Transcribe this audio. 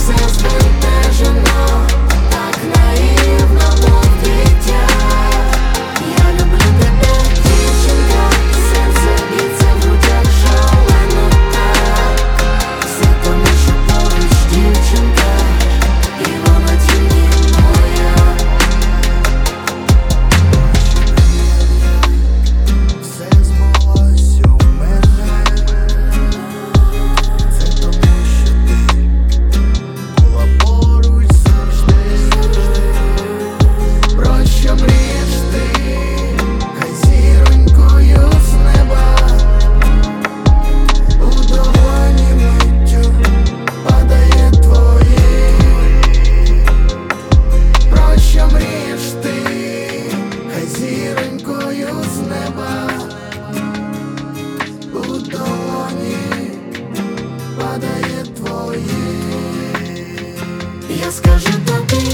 все збентежено, так наївно, мов дитя. Я люблю тебе, дівчинка, серце б'ється в грудях шалено так. Все тому, що поруч дівчинка, і вона тільки моя. Все збулось у мене, це тому, що ти була поруч завжди. Про що мрієш ти, хай зіронькою з неба у долоні миттю падає твої. Про що мрієш ти, хай зіронькою з неба у долоні падає твої. Я скажу тобі,